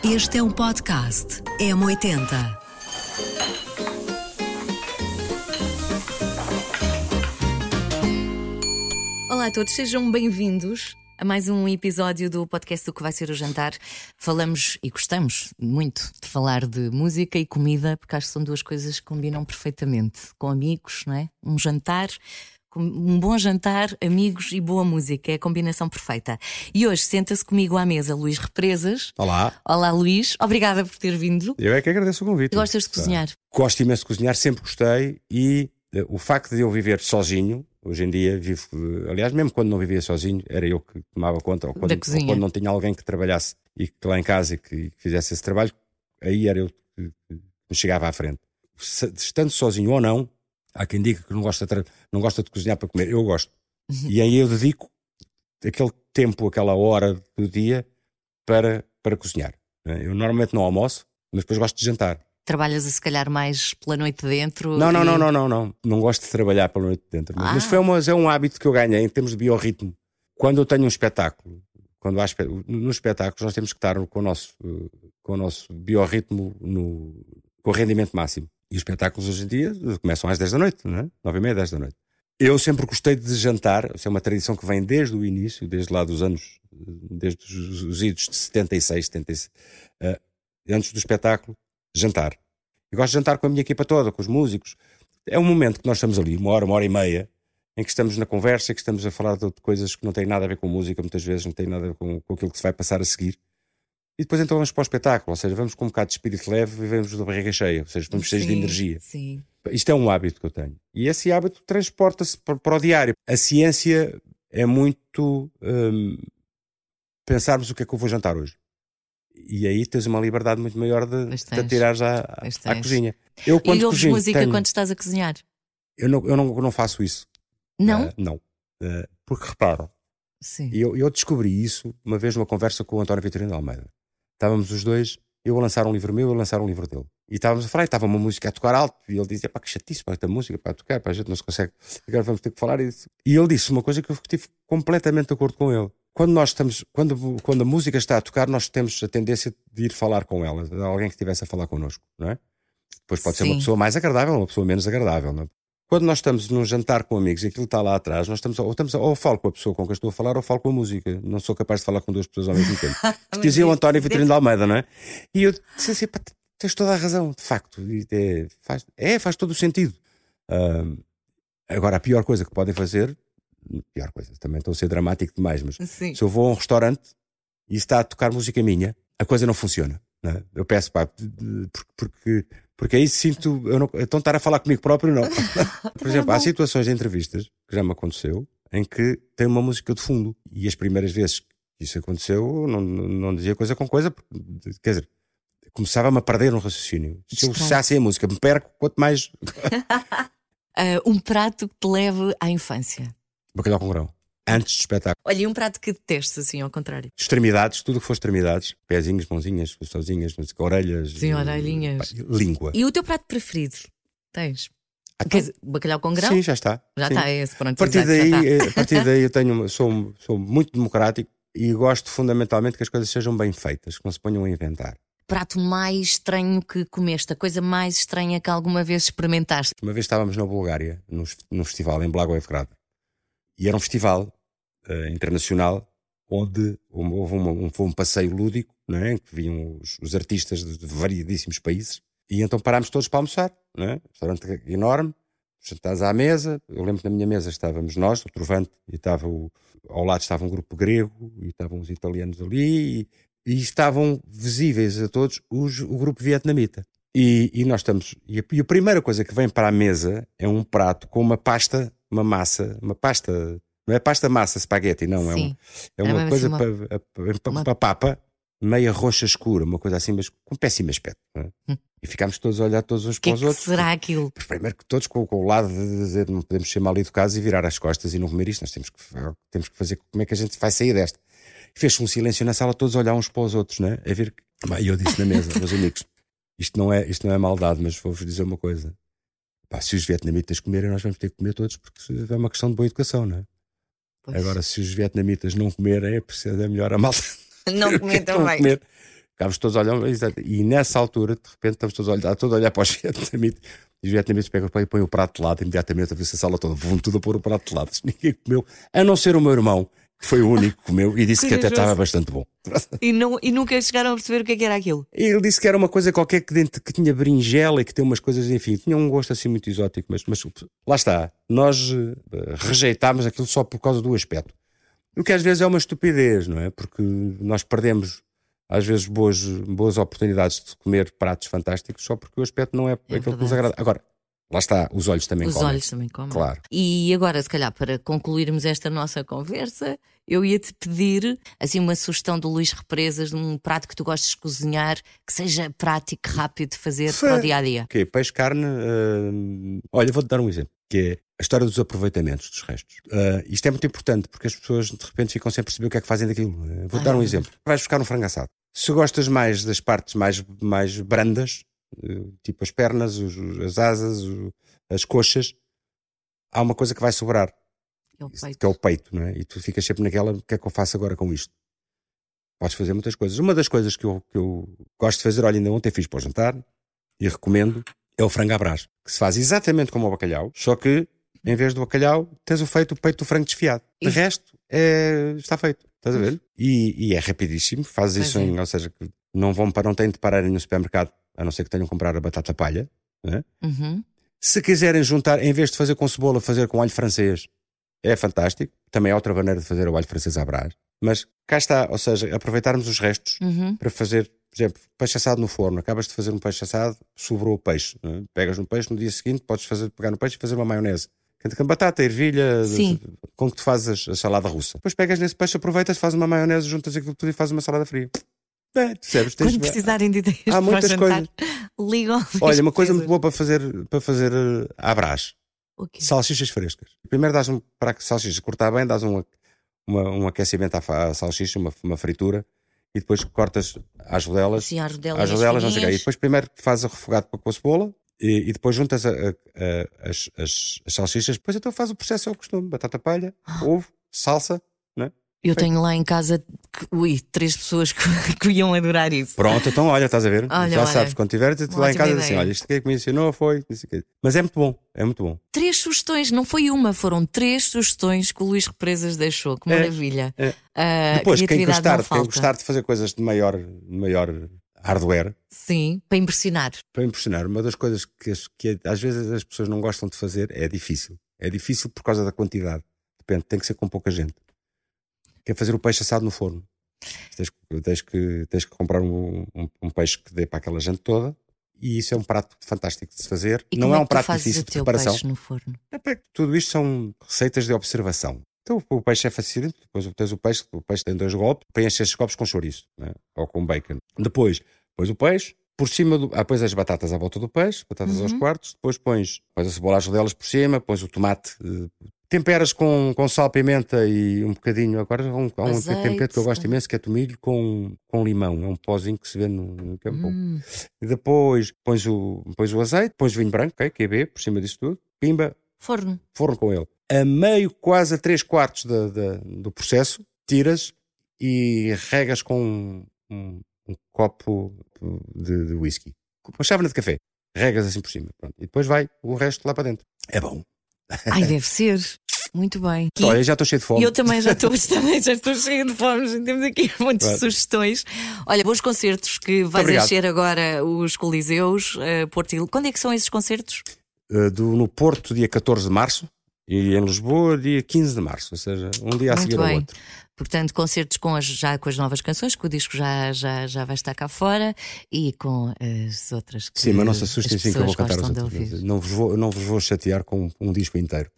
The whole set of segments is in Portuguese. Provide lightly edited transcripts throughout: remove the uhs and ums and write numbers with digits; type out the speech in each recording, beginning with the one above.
Este é um podcast M80. Olá a todos, sejam bem-vindos a mais um episódio do podcast do que vai ser o jantar. Falamos e gostamos muito de falar de música e comida, porque acho que são duas coisas que combinam perfeitamente. Com amigos, não é? Um jantar, um bom jantar, amigos e boa música, é a combinação perfeita. E hoje senta-se comigo à mesa Luís Represas. Olá. Olá Luís, obrigada por ter vindo. Eu é que agradeço o convite. Gostas de cozinhar? Gosto imenso de cozinhar, sempre gostei. E o facto de eu viver sozinho, hoje em dia vivo, aliás, mesmo quando não vivia sozinho, era eu que tomava conta, ou quando não tinha alguém que trabalhasse e que lá em casa e que fizesse esse trabalho, aí era eu que me chegava à frente. Estando sozinho ou não, há quem diga que não gosta de cozinhar para comer. Eu gosto. E aí eu dedico aquele tempo, aquela hora do dia para cozinhar. Eu normalmente não almoço, mas depois gosto de jantar. Trabalhas se calhar mais pela noite dentro? Não. Não gosto de trabalhar pela noite dentro. Mas é um hábito que eu ganhei em termos de biorritmo. Quando eu tenho um espetáculo, nos espetáculos nós temos que estar com o nosso biorritmo com o rendimento máximo. E os espetáculos hoje em dia começam às 10 da noite, não é? 9h30, 10 da noite. Eu sempre gostei de jantar, isso é uma tradição que vem desde o início, desde lá dos anos, desde os idos de 76, 77, antes do espetáculo, jantar. Eu gosto de jantar com a minha equipa toda, com os músicos. É um momento que nós estamos ali, uma hora e meia, em que estamos na conversa, que estamos a falar de coisas que não têm nada a ver com música, muitas vezes não têm nada a ver com aquilo que se vai passar a seguir. E depois então vamos para o espetáculo, ou seja, vamos com um bocado de espírito leve e vamos da barriga cheia, ou seja, estamos cheios de energia. Sim. Isto é um hábito que eu tenho. E esse hábito transporta-se para o diário. A ciência é muito pensarmos o que é que eu vou jantar hoje. E aí tens uma liberdade muito maior de te atirares à cozinha. Eu, quando e ouves cozinho, música quando estás a cozinhar? Eu não faço isso. Não? Não. Porque repara, Sim. eu descobri isso uma vez numa conversa com o António Vitorino de Almeida. Estávamos os dois, eu a lançar um livro meu, ele a lançar um livro dele. E estávamos a falar, e estava uma música a tocar alto, e ele dizia, que chatice, esta música para tocar, a gente não se consegue, agora vamos ter que falar. E ele disse uma coisa que eu estive completamente de acordo com ele. Quando a música está a tocar, nós temos a tendência de ir falar com ela, de alguém que estivesse a falar connosco, não é? Depois pode ser uma pessoa mais agradável ou uma pessoa menos agradável, não é? Quando nós estamos num jantar com amigos e aquilo está lá atrás, nós ou falo com a pessoa com quem estou a falar ou falo com a música. Não sou capaz de falar com duas pessoas ao mesmo tempo. Dizia o António Vitorino de Almeida, não é? E eu disse assim, tens toda a razão, de facto. Faz todo o sentido. Agora, a pior coisa que podem fazer, pior coisa, também estou a ser dramático demais, mas se eu vou a um restaurante e está a tocar música minha, a coisa não funciona. Não é? Eu peço, porque aí sinto, então estar a falar comigo próprio, não. Por exemplo, há situações de entrevistas que já me aconteceu em que tem uma música de fundo e as primeiras vezes que isso aconteceu não dizia coisa com coisa, quer dizer, começava-me a perder no raciocínio. Se eu fechasse a música, me perco, quanto mais. Um prato que te leve à infância. Bacalhau com grão. Antes de espetáculo. Olha, e um prato que detestes, assim, ao contrário? Extremidades, tudo o que for extremidades. Pezinhos, mãozinhas, sozinhas, orelhas. Sim, orelhinhas. Língua. E o teu prato preferido? Tens? Quer dizer, bacalhau com grão? Sim, já está. Já está, é esse, pronto. A partir daí eu sou muito democrático e gosto fundamentalmente que as coisas sejam bem feitas, que não se ponham a inventar. Prato mais estranho que comeste? A coisa mais estranha que alguma vez experimentaste? Uma vez estávamos na Bulgária, num festival em Blagoevgrad. E era um festival internacional onde houve um passeio lúdico, não é? Que vinham os artistas de variedíssimos países. E então parámos todos para almoçar, não é? Um restaurante enorme, sentados à mesa. Eu lembro que na minha mesa estávamos nós, o Trovante, e ao lado estava um grupo grego, e estavam os italianos ali, e estavam visíveis a todos o grupo vietnamita. E nós estamos. E a primeira coisa que vem para a mesa é um prato com uma pasta. Uma pasta, não é pasta massa, espaguete, não, é uma coisa para papa, meia roxa escura, uma coisa assim, mas com péssimo aspecto. Não é? E ficámos todos a olhar todos uns para os outros. O que será aquilo? Primeiro que todos com o lado de dizer não podemos ser mal educados e virar as costas e não comer isto, nós temos que fazer como é que a gente vai sair desta. E fez-se um silêncio na sala, todos a olhar uns para os outros, não é? A ver. E eu disse na mesa, meus amigos, isto não é maldade, mas vou-vos dizer uma coisa. Se os vietnamitas comerem, nós vamos ter que comer todos, porque é uma questão de boa educação, não é? Pois. Agora, se os vietnamitas não comerem, é melhor a malta não comer também. Ficámos todos a olhar, e nessa altura, de repente, estamos todos a olhar para os vietnamitas. E os vietnamitas pegam e põem o prato de lado imediatamente, a ver se a sala toda, vão tudo a pôr o prato de lado. Ninguém comeu, a não ser o meu irmão, que foi o único que comeu e disse que até estava bastante bom. E nunca chegaram a perceber o que era aquilo? Ele disse que era uma coisa qualquer que dentro, que tinha berinjela e que tem umas coisas, enfim, tinha um gosto assim muito exótico, mas lá está, nós rejeitámos aquilo só por causa do aspecto. O que às vezes é uma estupidez, não é? Porque nós perdemos às vezes boas oportunidades de comer pratos fantásticos só porque o aspecto não é aquilo que nos agrada. Agora, lá está, os olhos também comem. Os olhos também comem. Claro. E agora, se calhar, para concluirmos esta nossa conversa, eu ia-te pedir assim uma sugestão do Luís Represas de um prato que tu gostes de cozinhar, que seja prático, rápido de fazer para o dia-a-dia. Ok, peixe, carne. Olha, vou-te dar um exemplo, que é a história dos aproveitamentos dos restos. Isto é muito importante, porque as pessoas de repente ficam sem perceber o que é que fazem daquilo. Vou-te dar um exemplo. Vais buscar um frango assado. Se gostas mais das partes mais brandas, tipo as pernas, as asas, as coxas, há uma coisa que vai sobrar, que é o peito, não é? E tu ficas sempre naquela, o que é que eu faço agora com isto? Podes fazer muitas coisas. Uma das coisas que eu gosto de fazer, olha, ainda ontem fiz para o jantar e recomendo, é o frango à brás, que se faz exatamente como o bacalhau, só que em vez do bacalhau tens o peito do frango desfiado. De resto está feito, estás a ver? E é rapidíssimo, fazes isso ou seja, não têm de parar no supermercado, a não ser que tenham que comprar a batata palha, não é? Se quiserem juntar, em vez de fazer com cebola, fazer com alho francês, é fantástico. Também há outra maneira de fazer o alho francês à brás. Mas cá está, ou seja, aproveitarmos os restos para fazer, por exemplo, peixe assado no forno. Acabas de fazer um peixe assado, sobrou o peixe, não é? Pegas no peixe, no dia seguinte podes pegar no peixe e fazer uma maionese. Com batata, ervilha, com que tu fazes a salada russa. Depois pegas nesse peixe, aproveitas, fazes uma maionese, juntas aquilo tudo e fazes uma salada fria. Quando precisarem de ideias há muitas coisas. Ligam. Olha, uma coisa muito boa para fazer à brás. Salsichas frescas. Primeiro dás para que a salsicha cortar bem, dás um aquecimento à salsicha, uma fritura, e depois cortas às rodelas. Sim, às rodelas não sei o quê. E depois primeiro fazes a refogado com a cebola e depois juntas as salsichas. Depois então faz o processo ao costume: batata palha, ovo, salsa, não é? Eu tenho lá em casa 3 pessoas que iam adorar isso. Pronto, então olha, estás a ver? Já sabes, quando tiveres lá em casa assim, olha, isto que me ensinou foi. Mas é muito bom, é muito bom. 3 sugestões, não foi uma, foram 3 sugestões que o Luís Represas deixou. Que maravilha. Depois, quem gostar de fazer coisas de maior hardware. Sim, para impressionar. Uma das coisas que às vezes as pessoas não gostam de fazer é difícil. É difícil por causa da quantidade. Depende, tem que ser com pouca gente. Que é fazer o peixe assado no forno. Tens que comprar um peixe que dê para aquela gente toda, e isso é um prato fantástico de se fazer. E não é um prato difícil de preparação. Peixe no forno? Tudo isto são receitas de observação. Então o peixe é fácil, depois tens o peixe tem 2 golpes, preenches esses golpes com chouriço, né? Ou com bacon. Depois pões o peixe, por cima pões as batatas à volta do peixe, batatas aos quartos, depois pões a cebola às rodelas por cima, pões o tomate. Temperas com sal, pimenta e um bocadinho. Agora há um tempero que eu gosto imenso, que é tomilho com limão. É um pozinho que se vê no campo. E depois pões o azeite, pões vinho branco, okay, que é B, por cima disso tudo. Pimba. Forno com ele. A meio, quase a 3/4 do processo, tiras e regas com um copo de whisky. Uma chávena de café. Regas assim por cima. Pronto. E depois vai o resto lá para dentro. É bom. Ai, deve ser. Muito bem. Olha, já estou cheio de fome. Eu também já estou cheio de fome. Temos aqui muitas sugestões. Olha, bons concertos que vais encher agora os Coliseus, Porto. Quando é que são esses concertos? No Porto, dia 14 de março, e em Lisboa, dia 15 de março. Ou seja, um dia a seguir ao outro. Portanto, concertos já com as novas canções, que o disco já vai estar cá fora, e com as outras que. Sim, mas não se assustem assim que eu vou cantar os outros. Não vos vou chatear com um disco inteiro.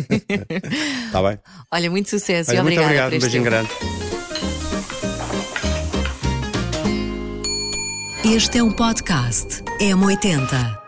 Está bem? Olha, muito sucesso. Olha, e muito obrigado. Um beijinho grande. Este é um podcast M80.